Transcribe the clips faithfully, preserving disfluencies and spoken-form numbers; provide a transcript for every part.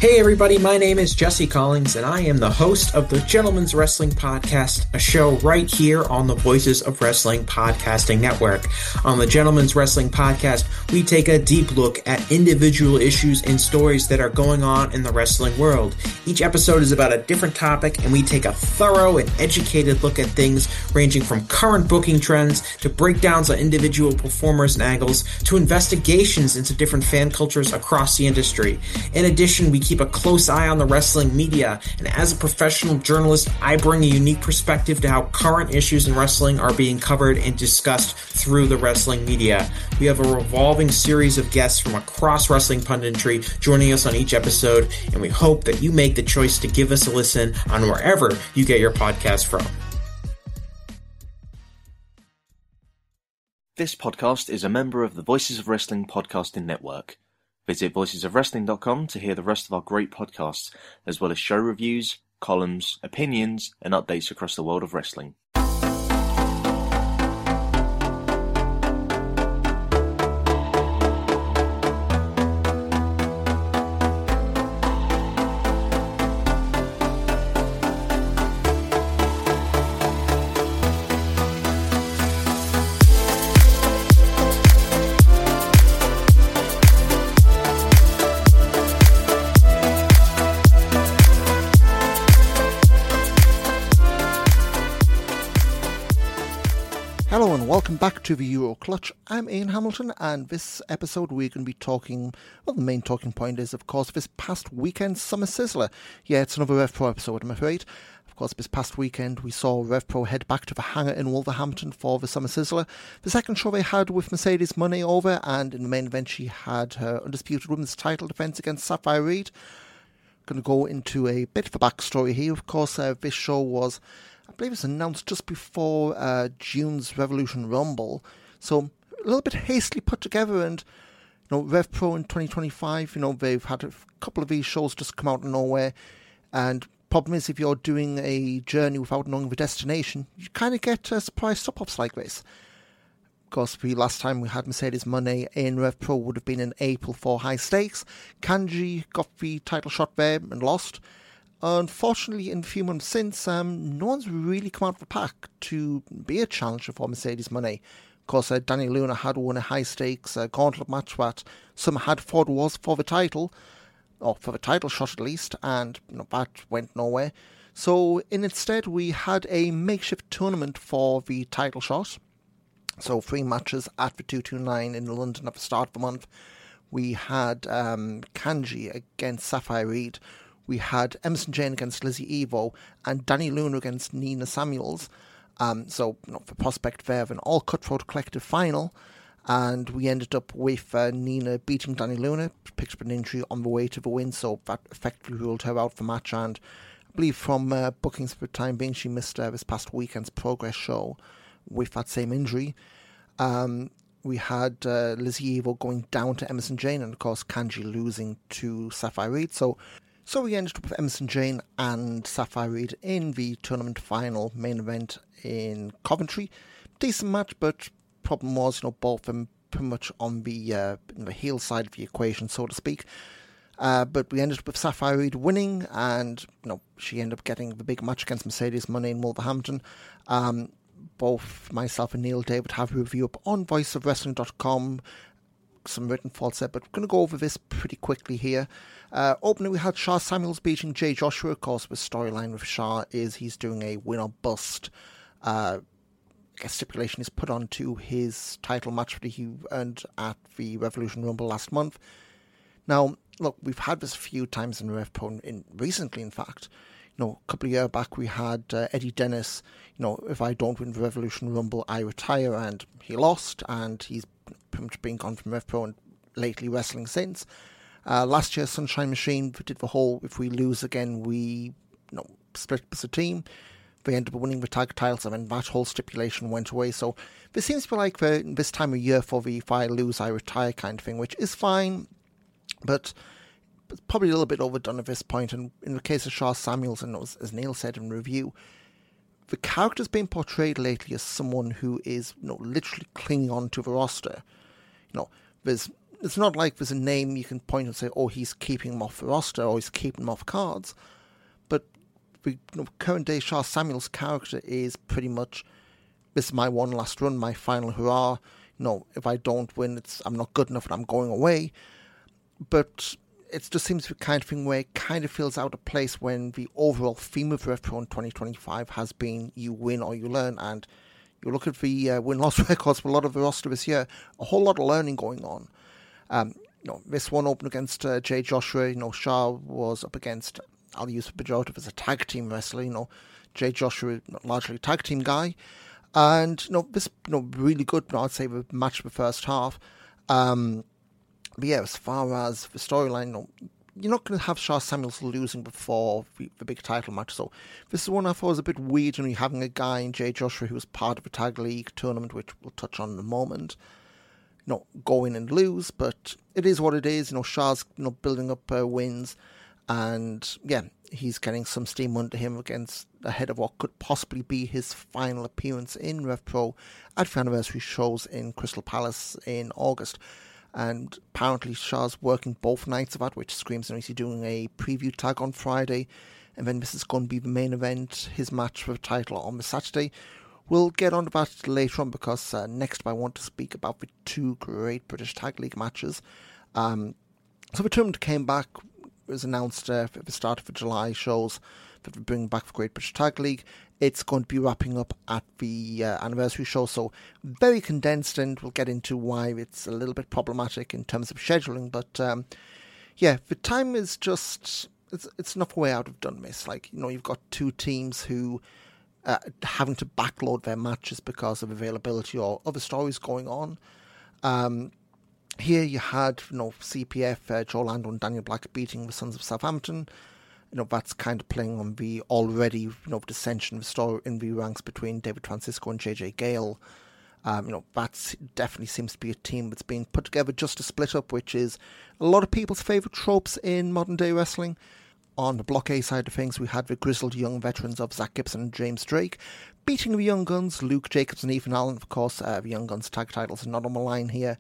Hey everybody, my name is Jesse Collins, and I am the host of the Gentleman's Wrestling Podcast, a show right here on the Voices of Wrestling Podcasting Network. On the Gentleman's Wrestling Podcast, we take a deep look at individual issues and stories that are going on in the wrestling world. Each episode is about a different topic, and we take a thorough and educated look at things ranging from current booking trends to breakdowns on individual performers and angles to investigations into different fan cultures across the industry. In addition, we keep a close eye on the wrestling media, and as a professional journalist, I bring a unique perspective to how current issues in wrestling are being covered and discussed through the wrestling media. We have a revolving series of guests from across wrestling punditry joining us on each episode, and we hope that you make the choice to give us a listen on wherever you get your podcast from. This podcast is a member of the Voices of Wrestling Podcasting Network. Visit voices of wrestling dot com to hear the rest of our great podcasts, as well as show reviews, columns, opinions, and updates across the world of wrestling. Hello and welcome back to the Euro Clutch. I'm Ian Hamilton, and this episode we're going to be talking, well, the main talking point is, of course, this past weekend's Summer Sizzler. Yeah, it's another RevPro episode, I'm afraid. Of course, this past weekend we saw RevPro head back to the hangar in Wolverhampton for the Summer Sizzler. The second show they had with Mercedes Moné over, and in the main event she had her undisputed women's title defence against Sapphire Reed. Going to go into a bit of a backstory here. Of course, uh, this show was, I believe it was announced just before uh, June's Revolution Rumble, so a little bit hastily put together. And you know, RevPro in twenty twenty-five, you know, they've had a couple of these shows just come out of nowhere, and problem is, if you're doing a journey without knowing the destination, you kind of get uh, surprise stop-ups like this. Of course, the last time we had Mercedes Moné in RevPro would have been in April for High Stakes. Kanji got the title shot there and lost. Unfortunately, in a few months since, um, no one's really come out of the pack to be a challenger for Mercedes Moné. Of course, uh, Dani Luna had won a high-stakes uh, gauntlet match that some had thought was for the title, or for the title shot at least, and you know, that went nowhere. So in instead, we had a makeshift tournament for the title shot. So three matches at the two two nine in London at the start of the month. We had um, Kanji against Sapphire Reed. We had Emerson Jane against Lizzie Evo and Dani Luna against Nina Samuels. Um, so, you know, for prospect there of an all cutthroat collective final. And we ended up with uh, Nina beating Dani Luna, picked up an injury on the way to the win, so that effectively ruled her out for match. And I believe from uh, bookings for the time being, she missed uh, this past weekend's Progress show with that same injury. Um, we had uh, Lizzie Evo going down to Emerson Jane, and of course Kanji losing to Sapphire Reed. So So we ended up with Emerson Jane and Sapphire Reed in the tournament final main event in Coventry. Decent match, but problem was, you know, both of them pretty much on the uh, the heel side of the equation, so to speak. Uh, but we ended up with Sapphire Reed winning, and you know, she ended up getting the big match against Mercedes Moné in Wolverhampton. Um, both myself and Neil David have a review up on voice of wrestling dot com. Some written thoughts there, but we're going to go over this pretty quickly here. Uh, opening, we had Sha Samuels beating Jay Joshua. Of course, the storyline with Sha is he's doing a win or bust. Uh, a stipulation is put onto his title match that he earned at the Revolution Rumble last month. Now, look, we've had this a few times in RevPro, in recently, in fact. You know, a couple of years back, we had uh, Eddie Dennis. You know, if I don't win the Revolution Rumble, I retire, and he lost, and he's pretty much been gone from RevPro and lately wrestling since. Uh, last year, Sunshine Machine did the whole, if we lose again, we you know, split as a team. They ended up winning the tag titles, and then that whole stipulation went away. So this seems to be like the, this time of year for the if I lose, I retire kind of thing, which is fine, but it's probably a little bit overdone at this point. And in the case of Sha Samuels, and as, as Neil said in review, the character's been portrayed lately as someone who is, you know, literally clinging on to the roster. You know, there's it's not like there's a name you can point and say, oh, he's keeping him off the roster or he's keeping him off cards. But the you know, current day Sha Samuel's character is pretty much, this is my one last run, my final hurrah. You know, if I don't win, it's I'm not good enough and I'm going away. But it just seems to be the kind of thing where it kind of feels out of place when the overall theme of RevPro in twenty twenty-five has been you win or you learn. And you look at the uh, win-loss records for a lot of the roster this year, a whole lot of learning going on. Um, you know, this one opened against uh, Jay Joshua. You know, Sha was up against, I'll use the pejorative as a tag team wrestler. You know, Jay Joshua, largely a tag team guy. And, you know, this, you know, really good, you know, I'd say, the match of the first half. Um, but yeah, as far as the storyline, you know, you're not going to have Sha Samuels losing before the, the big title match. So this is one I thought was a bit weird, you know, having a guy in Jay Joshua who was part of a tag league tournament, which we'll touch on in a moment, you know, go in and lose. But it is what it is. You know, Sha's, you know, building up uh, wins. And yeah, he's getting some steam under him against ahead of what could possibly be his final appearance in RevPro at the anniversary shows in Crystal Palace in August. And apparently Sha's working both nights of that, which screams, you know, he's doing a preview tag on Friday, and then this is going to be the main event, his match for the title on the Saturday. We'll get on to that later on, because uh, next I want to speak about the two great British Tag League matches. Um, so the tournament came back, was announced uh, at the start of the July shows that we're bringing back the Great British Tag League. It's going to be wrapping up at the uh, anniversary show, so very condensed, and we'll get into why it's a little bit problematic in terms of scheduling. But um, yeah, the time is just, it's, it's enough way out of done miss. Like, you know, you've got two teams who uh, having to backload their matches because of availability or other stories going on. Um, Here you had, you know, C P F, uh, Joe Lando and Daniel Black beating the Sons of Southampton. You know, that's kind of playing on the already, you know, dissension of story in the ranks between David Francisco and J J Gale. Um, you know, that definitely seems to be a team that's being put together just to split up, which is a lot of people's favourite tropes in modern day wrestling. On the Block A side of things, we had the grizzled young veterans of Zach Gibson and James Drake beating the Young Guns, Luke Jacobs and Ethan Allen. Of course, uh, the Young Guns tag titles are not on the line here.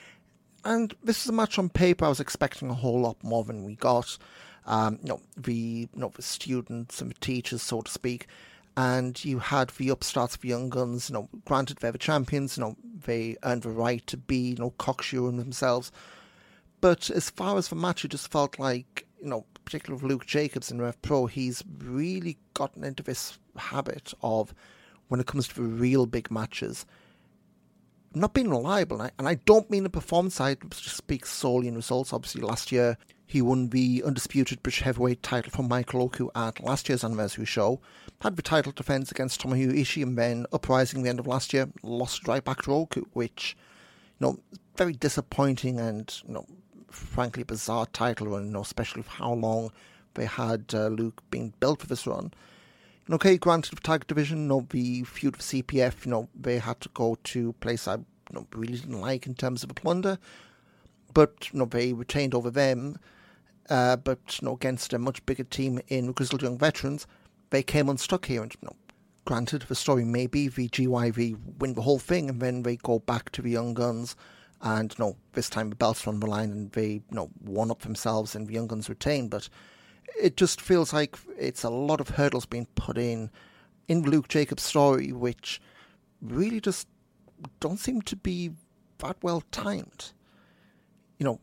And this is a match on paper I was expecting a whole lot more than we got. Um, you know, the, you know, the students and the teachers, so to speak. And you had the upstarts of the Young Guns. You know, granted, they're the champions. You know, they earned the right to be, you know, cocksure themselves. But as far as the match, it just felt like, you know, particularly with Luke Jacobs in RevPro, he's really gotten into this habit of, when it comes to the real big matches, not being reliable. And I, and I don't mean the performance side, just speak solely in results. Obviously, last year he won the undisputed British Heavyweight title from Michael Oku at last year's anniversary show, had the title defence against Tomohiro Ishii, and then uprising the end of last year, lost right back to Oku, which, you know, very disappointing and, you know, frankly bizarre title run, you know, especially for how long they had uh, Luke being built for this run. And okay, granted, the tag division, you know, the feud of C P F, you know, they had to go to a place I, you know, really didn't like in terms of a plunder, but, you know, they retained over them. Uh, but, you know, against a much bigger team in Grizzled Young Veterans, they came unstuck here. And, you know, granted, the story may be the G Y V win the whole thing, and then they go back to the Young Guns, and, you know, this time the belts are on the line, and they, you know, one up themselves, and the Young Guns retain. But it just feels like it's a lot of hurdles being put in in Luke Jacobs' story, which really just don't seem to be that well timed. You know,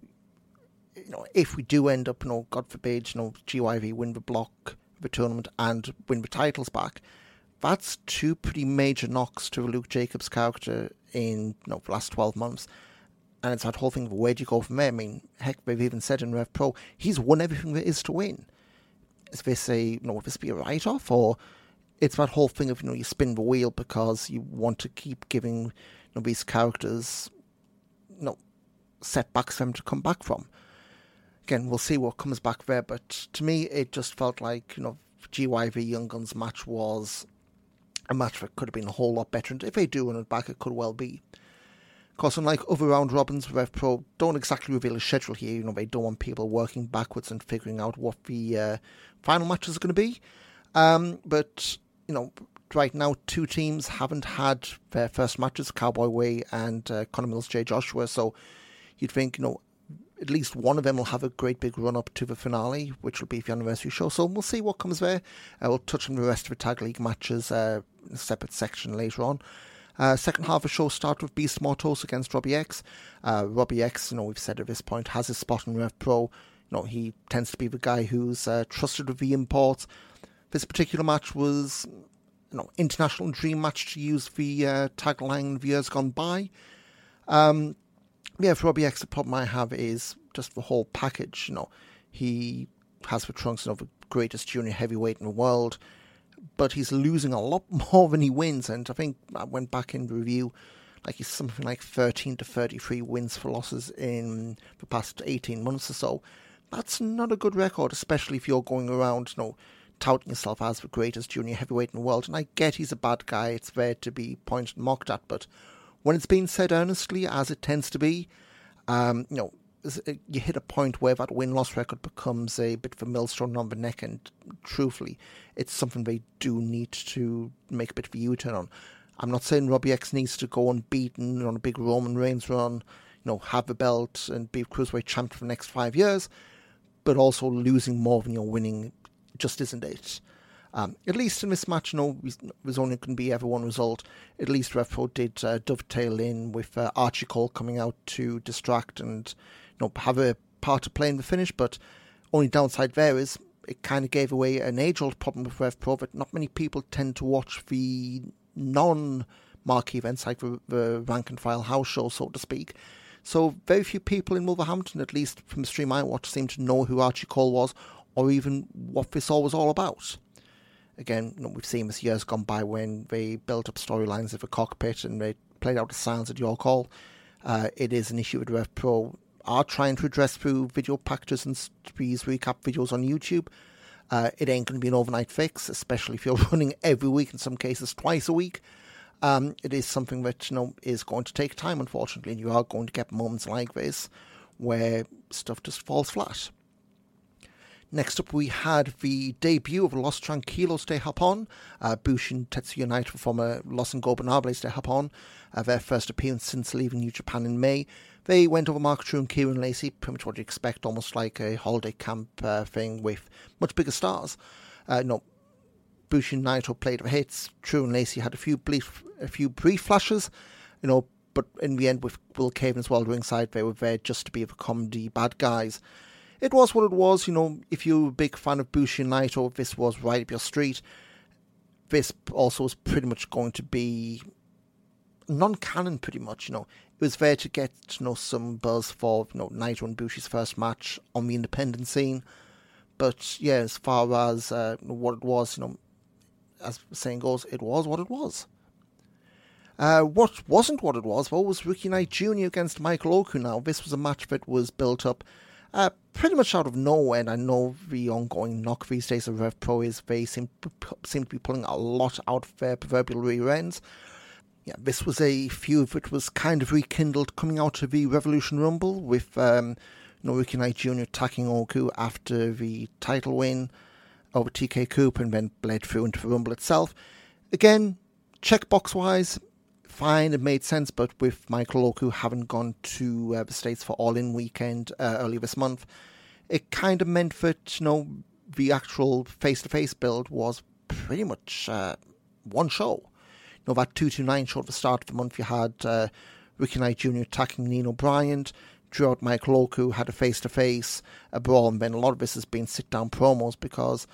you know, if we do end up, you know, God forbid, you know, G Y V win the block, the tournament, and win the titles back, that's two pretty major knocks to Luke Jacobs' character in, you know, the last twelve months. And it's that whole thing of where do you go from there? I mean, heck, they've even said in RevPro, he's won everything there is to win. Is this a, you know, would this be a write-off? Or it's that whole thing of, you know, you spin the wheel because you want to keep giving, you know, these characters, you know, setbacks for them to come back from. Again, we'll see what comes back there, but to me, it just felt like, you know, G Y V Young Guns match was a match that could have been a whole lot better, and if they do win it back, it could well be. Of course, unlike other round robins, RevPro don't exactly reveal a schedule here. You know, they don't want people working backwards and figuring out what the uh, final matches are going to be. Um, but, you know, right now, two teams haven't had their first matches, Cowboy Way and uh, Connor Mills J. Joshua, so you'd think, you know, at least one of them will have a great big run-up to the finale, which will be the anniversary show. So we'll see what comes there. Uh, we'll touch on the rest of the Tag League matches uh, in a separate section later on. Uh, second half of the show started with Beast Mortos against Robbie X. Uh, Robbie X, you know, we've said at this point, has his spot in Rev Pro. You know, he tends to be the guy who's uh, trusted with the imports. This particular match was, you know, international dream match, to use the uh, tagline of years gone by. Um, yeah, for Robbie X, the problem I have is just the whole package. You know, he has the trunks of the greatest junior heavyweight in the world, but he's losing a lot more than he wins. And I think I went back in the review, like he's something like thirteen to thirty-three wins for losses in the past eighteen months or so. That's not a good record, especially if you're going around, you know, touting yourself as the greatest junior heavyweight in the world. And I get he's a bad guy, it's there to be pointed and mocked at, but when it's being said earnestly, as it tends to be, um, you know, you hit a point where that win-loss record becomes a bit of a millstone on the neck, and truthfully, it's something they do need to make a bit of a U-turn on. I'm not saying Robbie X needs to go unbeaten on a big Roman Reigns run, you know, have the belt and be Cruiserweight champ for the next five years, but also losing more than you're winning just isn't it. Um, at least in this match, no, there's only going to be ever one result. At least Rev Pro did uh, dovetail in with uh, Archie Cole coming out to distract and, you know, have a part to play in the finish, but only downside there is it kind of gave away an age-old problem with Rev Pro that not many people tend to watch the non-marquee events like the, the rank and file house show, so to speak. So very few people in Wolverhampton, at least from the stream I watched, seem to know who Archie Cole was or even what this all was all about. Again, you know, we've seen this years gone by when they built up storylines of the cockpit and they played out the sounds at your call. Uh, it is an issue that Rev Pro are trying to address through video packages and these recap videos on YouTube. Uh, it ain't going to be an overnight fix, especially if you're running every week, in some cases twice a week. Um, it is something that, you know, is going to take time, unfortunately, and you are going to get moments like this where stuff just falls flat. Next up, we had the debut of Los Tranquilos de Japón. Uh, Bushi and Tetsuya Naito, former Los Ingobernables de Japón, uh, their first appearance since leaving New Japan in May. They went over Mark True and Kieran Lacey, pretty much what you expect, almost like a holiday camp uh, thing with much bigger stars. Uh, no, Bushi and Naito played the hits. True and Lacey had a few brief, a few brief flashes, you know, but in the end, with Will Caven as well ringside, they were there just to be the comedy bad guys. It was what it was, you know, if you're a big fan of Bushi and Naito, this was right up your street. This also was pretty much going to be non-canon, pretty much, you know. It was there to get, you know, some buzz for, you know, Naito and Bushi's first match on the independent scene. But, yeah, as far as uh, what it was, you know, as the saying goes, it was what it was. Uh, what wasn't what it was, though, was Ricky Knight Junior against Michael Oku. Now, this was a match that was built up Uh, pretty much out of nowhere, and I know the ongoing knock these days of Rev Pro is they seem, seem to be pulling a lot out of their proverbial rear ends. Yeah, this was a feud that was kind of rekindled coming out of the Revolution Rumble with um, you know, Ricky Knight Junior attacking Oku after the title win over T K Cooper and then bled through into the Rumble itself. Again, checkbox-wise, fine, it made sense, but with Michael Oku having gone to uh, the States for All In weekend uh, earlier this month, it kind of meant that, you know, the actual face-to-face build was pretty much uh, one show. You know, that two two nine show at the start of the month, you had uh, Ricky Knight Junior attacking Nino Bryant, drew out Michael Oku, had a face-to-face, a brawl, and then a lot of this has been sit-down promos because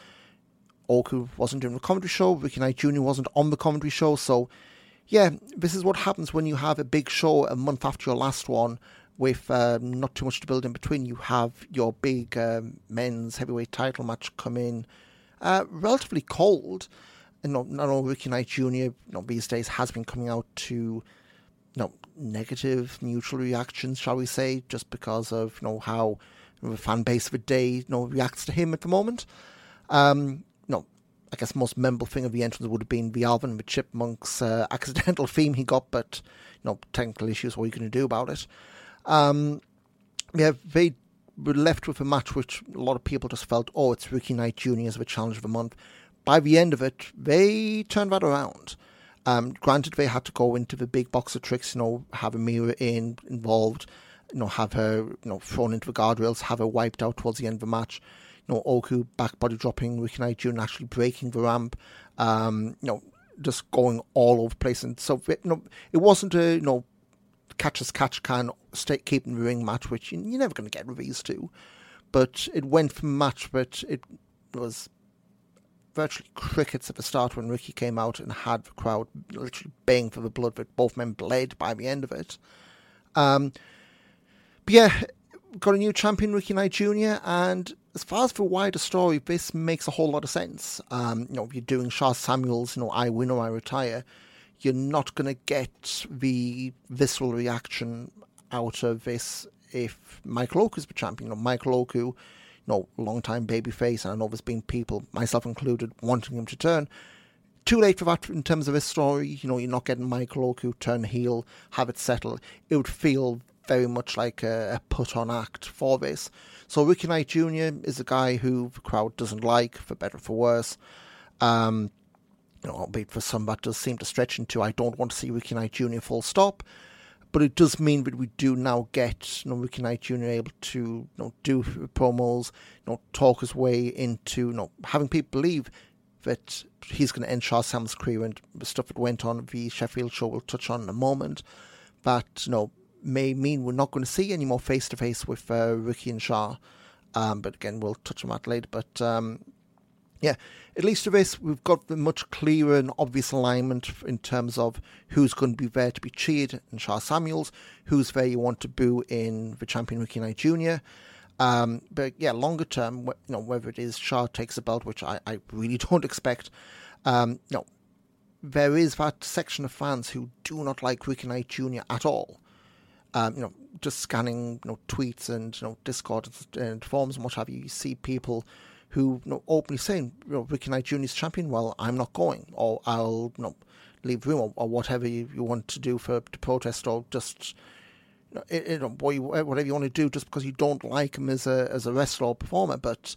Oku wasn't doing the commentary show, Ricky Knight Junior wasn't on the commentary show, so yeah, this is what happens when you have a big show a month after your last one with um, not too much to build in between. You have your big um, men's heavyweight title match come in uh, relatively cold. And not, not only Ricky Knight Junior, you know, these days has been coming out to, you know, negative, neutral reactions, shall we say, just because of, you know, how you know, the fan base of the day, you know, reacts to him at the moment. Um, you know, I guess the most memorable thing of the entrance would have been the Alvin and the Chipmunks uh, accidental theme he got, but, you know, technical issues, what are you going to do about it? Um, yeah, they were left with a match which a lot of people just felt, oh, it's Ricky Knight Junior as the challenge of the month. By the end of it, they turned that around. Um, granted, they had to go into the big box of tricks, you know, have a mirror in involved, you know, have her, you know, thrown into the guardrails, have her wiped out towards the end of the match. You know, Oku back body dropping Ricky Knight Junior actually breaking the ramp. Um, you know, just going all over the place. And so, you know, it wasn't a, you know, catch as catch can, stay keeping the ring match, which you're never going to get reviews to. But it went from a match, but it was virtually crickets at the start when Ricky came out and had the crowd literally baying for the blood, but both men bled by the end of it. Um, but yeah, got a new champion, Ricky Knight Junior, and as far as the wider story, this makes a whole lot of sense. Um, you know, if you're doing Sha Samuels, you know, I win or I retire, you're not going to get the visceral reaction out of this if Michael Oku's the champion. You know, Michael Oku, you know, long-time babyface, and I know there's been people, myself included, wanting him to turn. Too late for that in terms of this story. You know, you're not getting Michael Oku turn heel, have it settled. It would feel very much like a, a put-on act for this. So Ricky Knight Junior is a guy who the crowd doesn't like, for better or for worse. Um, you know, albeit for some that does seem to stretch into, I don't want to see Ricky Knight Junior full stop. But it does mean that we do now get, you know, Ricky Knight Junior able to, you know, do promos, you know, talk his way into, you know, having people believe that he's going to end Sha Samuels' career, and the stuff that went on at the Sheffield show we'll touch on in a moment. That, you know, may mean we're not going to see any more face-to-face with uh, Ricky and Sha. Um, but again, we'll touch on that later. But um, yeah, at least for this, we've got the much clearer and obvious alignment in terms of who's going to be there to be cheered in Sha Samuels, who's there you want to boo in the champion Ricky Knight Junior Um, but yeah, longer term, you know, whether it is Sha takes a belt, which I, I really don't expect, um, you know, there is that section of fans who do not like Ricky Knight Junior at all. Um, you know, just scanning, you know, tweets and, you know, Discord and forums and what have you, you see people who, you know, openly saying, you know, Ricky Knight Junior's champion, well, I'm not going, or I'll, you know, leave the room, or, or whatever you, you want to do for to protest, or just, you know, it, it, whatever you want to do, just because you don't like him as a as a wrestler or performer. But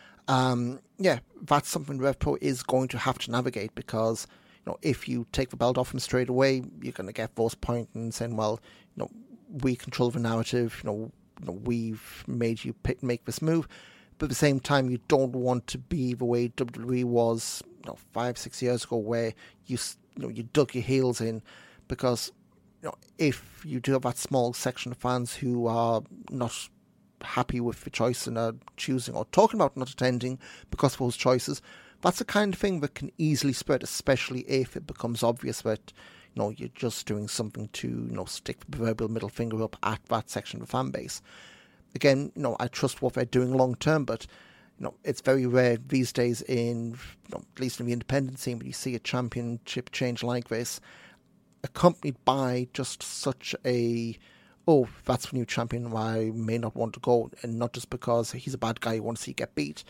um, yeah, that's something RevPro is going to have to navigate, because, you know, if you take the belt off him straight away, you're going to get those pointing and saying, well, you know, we control the narrative, you know, you know we've made you pick, make this move. But at the same time, you don't want to be the way W W E was, you know, five, six years ago, where you, you know, you dug your heels in, because, you know, if you do have that small section of fans who are not happy with the choice and are choosing or talking about not attending because of those choices, that's the kind of thing that can easily spread, especially if it becomes obvious that, you know, you're just doing something to, you know, stick the proverbial middle finger up at that section of the fan base. Again, you know, I trust what they're doing long term, but, you know, it's very rare these days in, you know, at least in the independent scene, when you see a championship change like this, accompanied by just such a, oh, that's the new champion, I may not want to go, and not just because he's a bad guy you want to see get beat.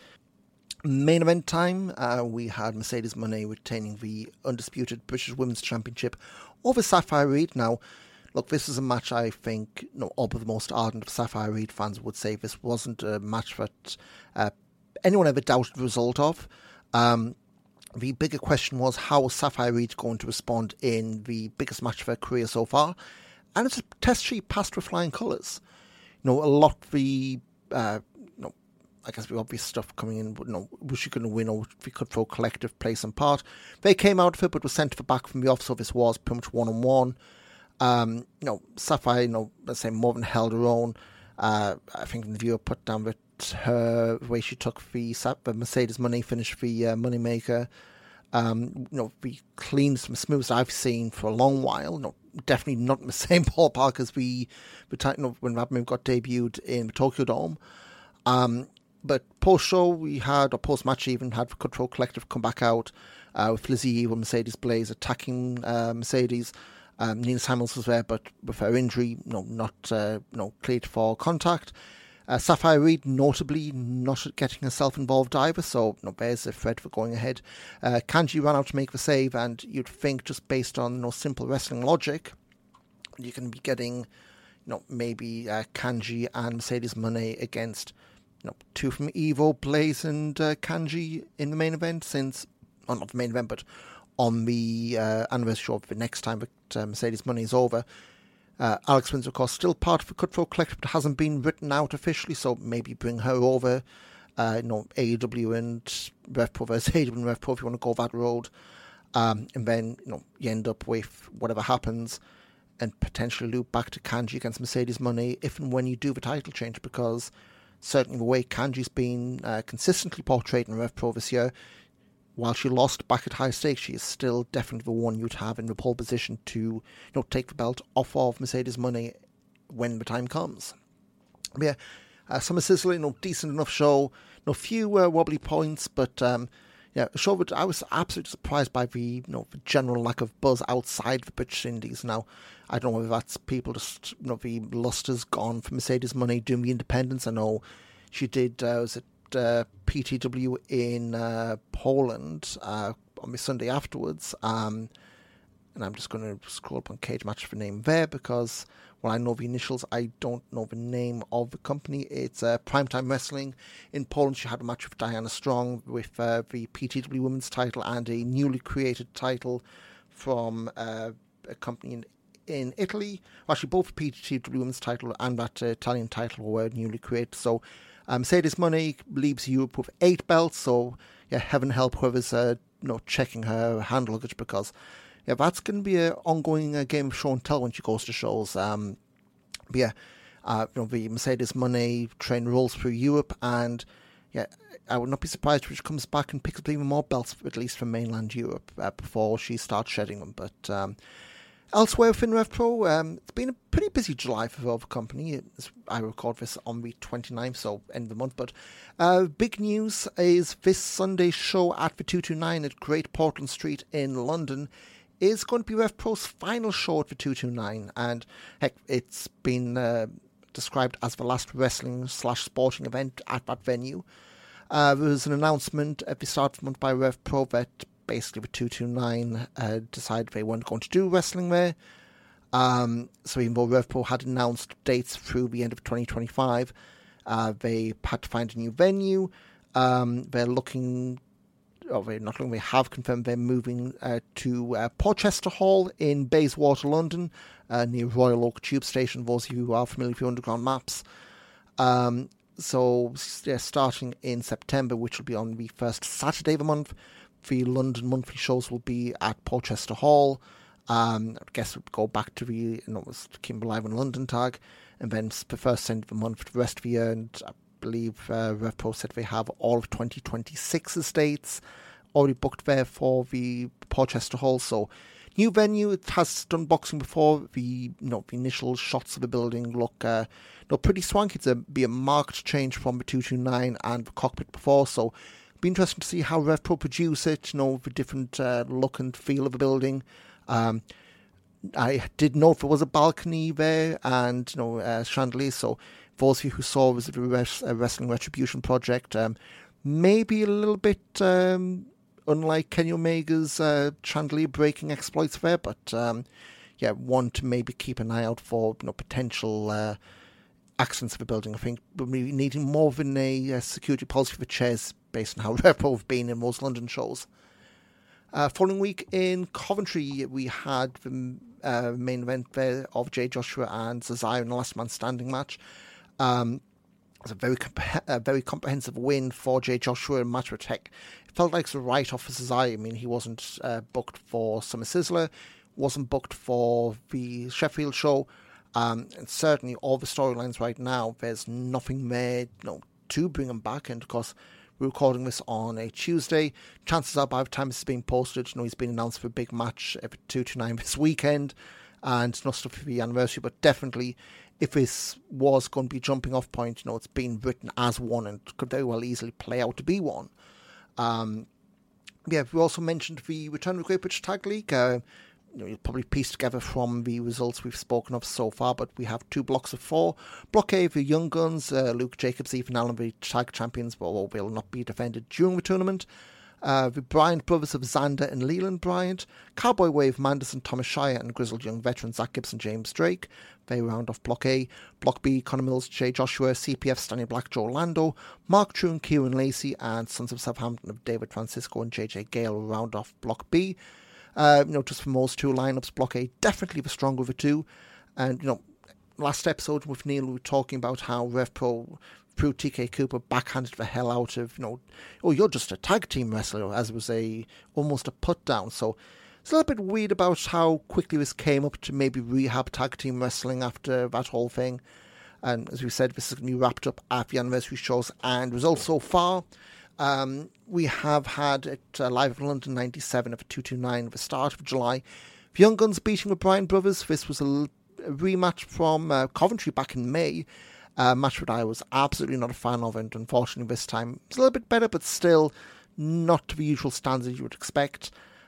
Main event time, uh, we had Mercedes Moné retaining the undisputed British Women's Championship over Sapphire Reed. Now, look, this is a match I think, you know, all but the most ardent of Sapphire Reed fans would say this wasn't a match that uh, anyone ever doubted the result of. Um, the bigger question was, how was Sapphire Reed going to respond in the biggest match of her career so far? And it's a test she passed with flying colours. You know, a lot of the, uh, you know, I guess the obvious stuff coming in, you know, was she going to win, or if we could throw collective place and part? They came out of it, but were sent to the back from the off, so this was pretty much one-on-one. Um, you know, Sapphire, you know, let's say more than held her own. Uh, I think the viewer put down that her the way she took the, the Mercedes Moné finish, the uh, Moneymaker, um, you know, the cleanest and smoothest I've seen for a long while. You know, definitely not in the same ballpark as we, the time, you know, when that move got debuted in the Tokyo Dome. Um, but post-show we had, or post-match even, had Cutthroat Collective come back out uh, with Lizzie Evil, Mercedes Blaze attacking uh, Mercedes. Um, Nina Samuels was there, but with her injury, you know, not uh, you know, cleared for contact. Uh, Sapphire Reed, notably, not getting herself involved either, so, you know, there's a thread for going ahead. Uh, Kanji ran out to make the save, and you'd think, just based on, you know, simple wrestling logic, you can be getting, you know, maybe uh, Kanji and Mercedes Moné against, you know, two from Evo, Blaze and uh, Kanji in the main event, since, well, not the main event, but on the uh, anniversary show the next time that uh, Mercedes Moné is over. Uh, Alex Windsor, of course, still part of the Cutthroat Collective, but hasn't been written out officially, so maybe bring her over. Uh, you know, A E W and RevPro versus A E W and RevPro if you want to go that road. Um, and then, you know, you end up with whatever happens and potentially loop back to Kanji against Mercedes Moné if and when you do the title change, because certainly the way Kanji's been uh, consistently portrayed in RevPro this year, while she lost back at high stakes, she is still definitely the one you'd have in the pole position to, you know, take the belt off of Mercedes Moné when the time comes. But yeah, uh, Summer Sizzler, you know, decent enough show. No few uh, wobbly points, but um, yeah, a show that I was absolutely surprised by the, you know, the general lack of buzz outside the British Indies. Now, I don't know whether that's people just, you know, the luster's gone for Mercedes Moné doing the independents. I know she did, uh, was it uh, P T W in uh, Poland uh, on the Sunday afterwards. Um, and I'm just going to scroll up on Cage Match for name there because, well, I know the initials, I don't know the name of the company. It's uh, Primetime Wrestling. In Poland, she had a match with Diana Strong with uh, the P T W Women's title and a newly created title from uh, a company in, in Italy. Actually, both the P T W Women's title and that uh, Italian title were newly created. So um, Mercedes Moné leaves Europe with eight belts. So, yeah, heaven help whoever's uh, you know, checking her hand luggage, because yeah, that's going to be an ongoing uh, game of show and tell when she goes to shows. Um, but yeah, uh, you know, the Mercedes Moné train rolls through Europe, and yeah, I would not be surprised if she comes back and picks up even more belts, at least from mainland Europe, uh, before she starts shedding them. But um, elsewhere within RevPro, um, it's been a pretty busy July for the company. It's, I record this on the twenty-ninth, so end of the month. But uh, big news is this Sunday's show at the two twenty-nine at Great Portland Street in London is going to be RevPro's final show at the two twenty-nine, and heck, it's been uh, described as the last wrestling slash sporting event at that venue. Uh, there was an announcement at the start of the month by RevPro that basically the two twenty-nine uh, decided they weren't going to do wrestling there. Um, so even though RevPro had announced dates through the end of twenty twenty-five, uh, they had to find a new venue. Um, they're looking... Oh, they're not looking, they have confirmed they're moving uh, to uh, Porchester Hall in Bayswater, London, uh, near Royal Oak Tube Station, those of you who are familiar with the underground maps. Um, so, yeah, starting in September, which will be on the first Saturday of the month, the London monthly shows will be at Porchester Hall. Um, I guess we'll go back to the, you know, it was Kimber Live and London tag, and then the first end of the month for the rest of the year, and I believe uh, RevPro said they have all of twenty twenty-six's dates already booked there for the Porchester Hall. So, new venue, it has done boxing before. The, you know, the initial shots of the building look uh, you know, pretty swanky. It's a be a marked change from the two twenty-nine and the cockpit before. So, it'll be interesting to see how RevPro produce it. You know, the different uh, look and feel of the building. Um, I did note there was a balcony there and, you know, uh, chandelier. So, those of you who saw was the Wrestling Retribution project, um, maybe a little bit um, unlike Kenny Omega's uh, chandelier breaking exploits there, but um, yeah, one to maybe keep an eye out for, you know, potential uh, accidents of the building. I think we'll be needing more than a uh, security policy for chairs based on how RevPro have been in most London shows. Uh, following week in Coventry, we had the uh, main event there of Jay Joshua and Cesaro in the last man standing match. Um, it was a very comp- a very comprehensive win for Jay Joshua and Matt Tech. It felt like it was a write-off for Cesaro. I mean, he wasn't uh, booked for Summer Sizzler, wasn't booked for the Sheffield show, um, and certainly all the storylines right now, there's nothing there, you know, to bring him back. And of course, we're recording this on a Tuesday. Chances are by the time this is being posted, you know, he's been announced for a big match at two twenty-nine this weekend, and no stuff for the anniversary, but definitely, if this was going to be a jumping off point, you know, it's been written as one and could very well easily play out to be one. Um, yeah, we also mentioned the return of the Great British Tag League. Uh, you know, you'll probably piece together from the results we've spoken of so far, but we have two blocks of four. Block A, the Young Guns, uh, Luke Jacobs, Ethan Allen, the tag champions, but will not be defended during the tournament. Uh, the Bryant brothers of Xander and Leland Bryant, Cowboy Wave, Manderson, Thomas Shire, and grizzled young veterans Zach Gibson, James Drake. They round off Block A. Block B, Connor Mills, Jay Joshua, C P F, Stanley Black, Joe Lando, Mark True and Kieran Lacey, and Sons of Southampton of David Francisco and J J Gale will round off Block B. Uh, you know, just from those two lineups, Block A definitely the stronger of the two. And, you know, last episode with Neil, we were talking about how RevPro, through T K Cooper, backhanded the hell out of, you know, oh, you're just a tag team wrestler, as it was a almost a put down. So it's a little bit weird about how quickly this came up to maybe rehab tag team wrestling after that whole thing. And as we said, this is going to be wrapped up at the anniversary shows and results so far. Um, we have had it uh, live in London ninety-seven of two two nine at the start of July. The Young Guns beating the Bryan Brothers. This was a, a rematch from uh, Coventry back in May. A uh, match that I was absolutely not a fan of, and unfortunately this time it's a little bit better, but still not to the usual standards you would expect.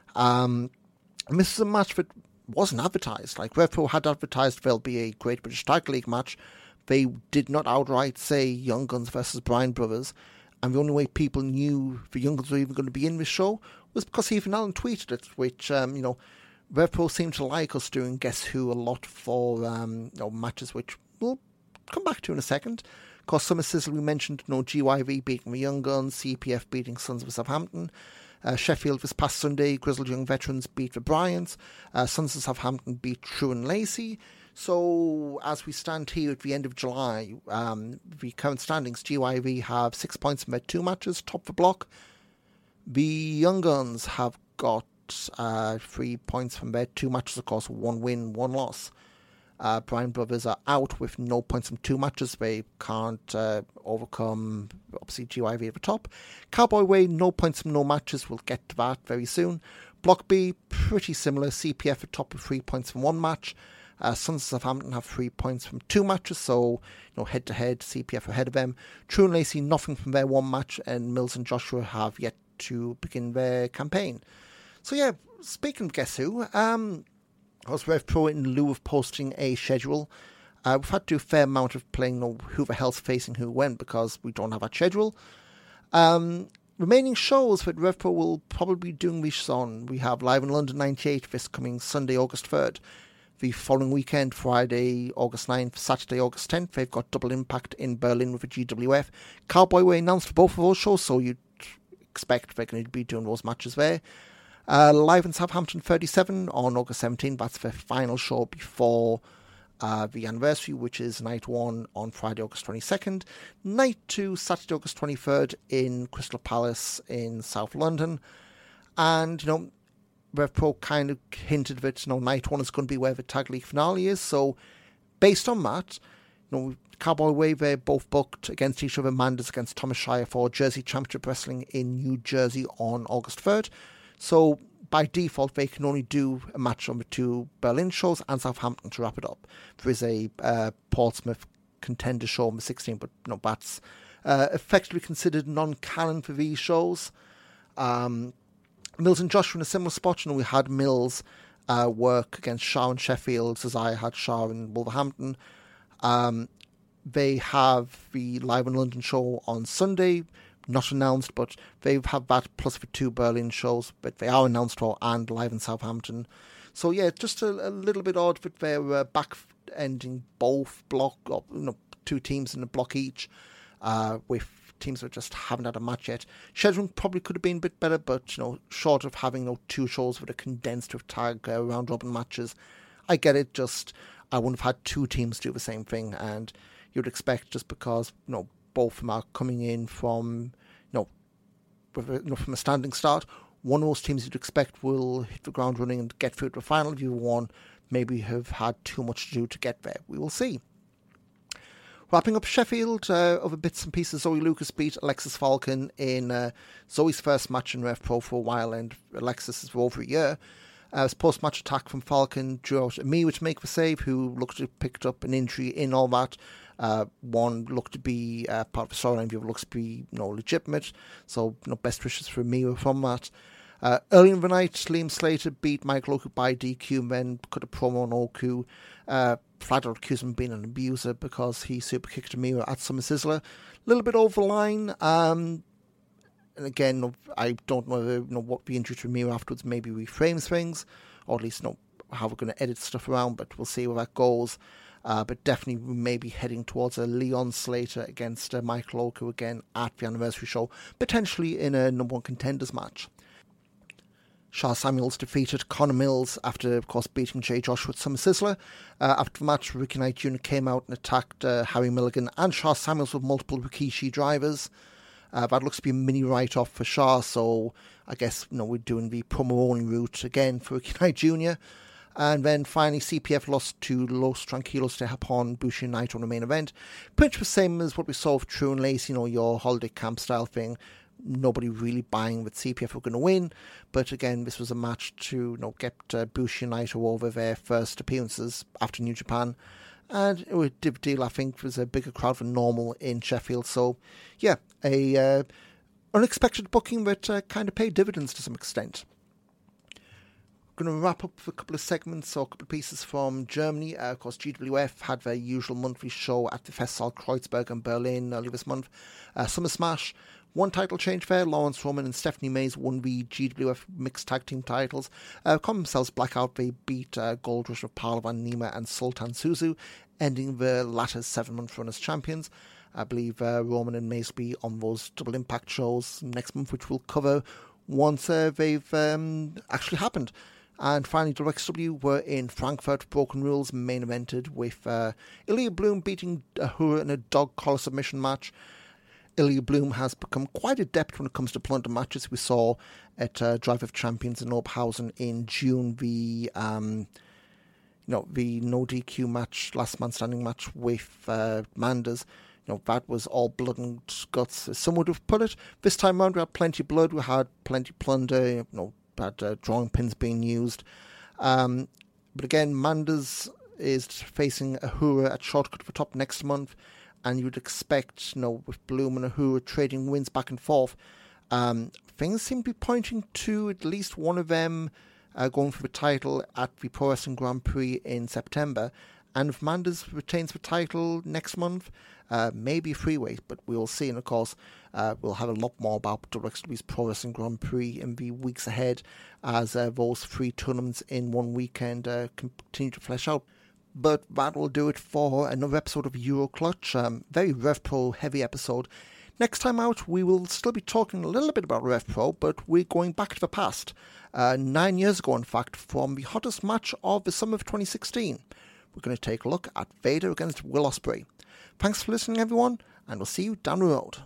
Um, and this is a match that wasn't advertised. Like, RevPro had advertised there'll be a Great British Tag League match. They did not outright say Young Guns versus Bryan Brothers. And the only way people knew the Young Guns were even going to be in this show was because Ethan Allen tweeted it, which, um, you know, RevPro seemed to like us doing Guess Who a lot for um, you know, matches, which we'll come back to in a second. Of course, Summer Sizzle, we mentioned, you know, G Y V beating the Young Guns, C P F beating Sons of Southampton. Uh, Sheffield this past Sunday, Grizzled Young Veterans beat the Bryants. Uh, Sons of Southampton beat True and Lacey. So, as we stand here at the end of July, um, the current standings, G Y V have six points from their two matches, top the block. The Young Guns have got uh, three points from their two matches, of course, one win, one loss. Uh, Bryan Brothers are out with no points from two matches. They can't uh, overcome, obviously, G Y V at the top. Cowboy Way, no points from no matches. We'll get to that very soon. Block B, pretty similar. C P F at top with three points from one match. Uh, Sons of Southampton have three points from two matches, so, you know, head-to-head, C P F ahead of them. True and Lacey, nothing from their one match, and Mills and Joshua have yet to begin their campaign. So, yeah, speaking of Guess Who, um... as RevPro, in lieu of posting a schedule, uh, we've had to do a fair amount of playing, you know, who the hell's facing who when, because we don't have a schedule. Um, remaining shows that RevPro will probably be doing this on. We have Live in London ninety-eight this coming Sunday, August third. The following weekend, Friday, August ninth, Saturday, August tenth, they've got Double Impact in Berlin with a G W F. Cowboy Way announced for both of those shows, so you'd expect they're going to be doing those matches there. Uh, live in Southampton thirty-seven on August seventeenth. That's their final show before uh, the anniversary, which is night one on Friday, August twenty-second. Night two, Saturday, August twenty-third in Crystal Palace in South London. And, you know, RevPro kind of hinted that, you know, night one is going to be where the Tag League finale is. So, based on that, you know, Cowboy Way, they're both booked against each other. Manders against Thomas Shire for Jersey Championship Wrestling in New Jersey on August third. So, by default, they can only do a match on the two Berlin shows and Southampton to wrap it up. There is a uh, Portsmouth contender show on the sixteenth, but no, that's uh, effectively considered non-canon for these shows. Um, Mills and Joshua in a similar spot. You know, we had Mills uh, work against Shaw and Sheffield, as I had Shaw and Wolverhampton. Um, they have the Live in London show on Sunday. Not announced, but they have that plus the two Berlin shows, but they are announced for and live in Southampton. So yeah, just a, a little bit odd that they're uh, back ending both block, or, you know, two teams in a block each, uh, with teams that just haven't had a match yet. Scheduling probably could have been a bit better, but, you know, short of having, you know, two shows that are condensed with tag uh, round robin matches, I get it. Just I wouldn't have had two teams do the same thing, and you'd expect, just because, you know, both of them are coming in from, you know, with a, you know, from a standing start. One of those teams you'd expect will hit the ground running and get through to the final. The other one maybe have had too much to do to get there. We will see. Wrapping up Sheffield, uh, other bits and pieces. Zoe Lucas beat Alexis Falcon in uh, Zoe's first match in RevPro for a while, and Alexis is for over a year. Uh, as post-match attack from Falcon drew out Amiwa to make the save, who looked to have picked up an injury in all that. Uh, one looked to be uh, part of the storyline, the other looks to be, you know, legitimate. So, you know, best wishes for Amiwa from that. Uh, early in the night, Liam Slater beat Michael Oku by D Q, and then cut a promo on Oku. Uh, flat out accused him of being an abuser because he super kicked Amiwa at Summer Sizzler. A little bit over the line. Um, and again, I don't know, you know what the injury to Amiwa afterwards maybe reframes things, or at least, you know, how we're going to edit stuff around, but we'll see where that goes. Uh, but definitely we may be heading towards a Leon Slater against uh, Michael Oku again at the anniversary show, potentially in a number one contenders match. Charles Samuels defeated Connor Mills after, of course, beating Jay Joshua with Summer Sizzler. Uh, after the match, Ricky Knight Junior came out and attacked uh, Harry Milligan and Charles Samuels with multiple Rikishi drivers. Uh, that looks to be a mini write-off for Shah, so I guess you know we're doing the promo-only route again for Ricky Knight Junior And then finally, C P F lost to Los Tranquilos to Japón, Bushi and Naito on the main event. Pretty much the same as what we saw with True and Lace, you know, your holiday camp style thing. Nobody really buying that C P F were going to win. But again, this was a match to you know get uh, Bushi and Naito over their first appearances after New Japan. And it was a deal, I think, was a bigger crowd than normal in Sheffield. So, yeah, a uh, unexpected booking that uh, kind of paid dividends to some extent. Going to wrap up with a couple of segments or a couple of pieces from Germany. Uh, of course, G W F had their usual monthly show at the Festsaal Kreuzberg in Berlin earlier this month. Uh, Summer Smash, one title change there. Lawrence Roman and Stephanie Mays won the G W F mixed tag team titles. Uh, calling themselves Blackout, they beat uh, Gold Rush of Palawan Nima and Sultan Suzu, ending the latter's seven-month run as champions. I believe uh, Roman and Mays will be on those Double Impact shows next month, which we'll cover once uh, they've um, actually happened. And finally, W X W were in Frankfurt. Broken Rules main evented with uh, Ilya Bloom beating Ahura in a dog collar submission match. Ilya Bloom has become quite adept when it comes to plunder matches. We saw at uh, Drive of Champions in Oberhausen in June the um, you know the no D Q match, last man standing match with uh, Manders. You know, that was all blood and guts, as some would have put it. This time round, we had plenty of blood, we had plenty of plunder, you know, had uh, drawing pins being used. Um, but again, Manders is facing Ahura at Shortcut for top next month, and you'd expect, you know, with Bloom and Ahura trading wins back and forth, um, things seem to be pointing to at least one of them uh, going for the title at the Pro Wrestling Grand Prix in September. And if Manders retains the title next month, uh, maybe freeway, but we'll see. And of course, uh, we'll have a lot more about W X W's Pro Wrestling Grand Prix in the weeks ahead as uh, those three tournaments in one weekend uh, continue to flesh out. But that will do it for another episode of Euroclutch. Um, very RevPro heavy episode. Next time out, we will still be talking a little bit about RevPro, but we're going back to the past. Uh, nine years ago, in fact, from the hottest match of the summer of twenty sixteen. We're going to take a look at Vader against Will Ospreay. Thanks for listening, everyone, and we'll see you down the road.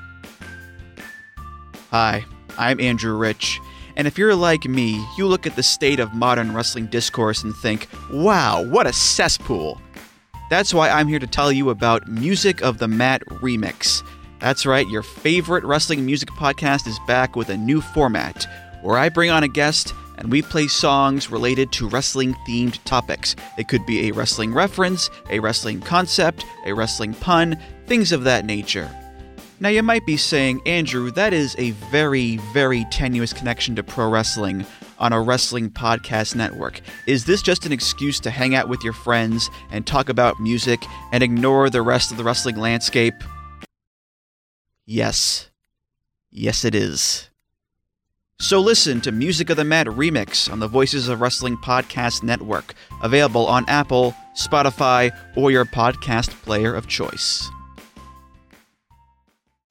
Hi, I'm Andrew Rich, and if you're like me, you look at the state of modern wrestling discourse and think, wow, what a cesspool. That's why I'm here to tell you about Music of the Mat Remix. That's right, your favorite wrestling music podcast is back with a new format, where I bring on a guest and we play songs related to wrestling-themed topics. It could be a wrestling reference, a wrestling concept, a wrestling pun, things of that nature. Now you might be saying, Andrew, that is a very, very tenuous connection to pro wrestling on a wrestling podcast network. Is this just an excuse to hang out with your friends and talk about music and ignore the rest of the wrestling landscape? Yes. Yes, it is. So listen to Music of the Mat Remix on the Voices of Wrestling Podcast Network, available on Apple, Spotify, or your podcast player of choice.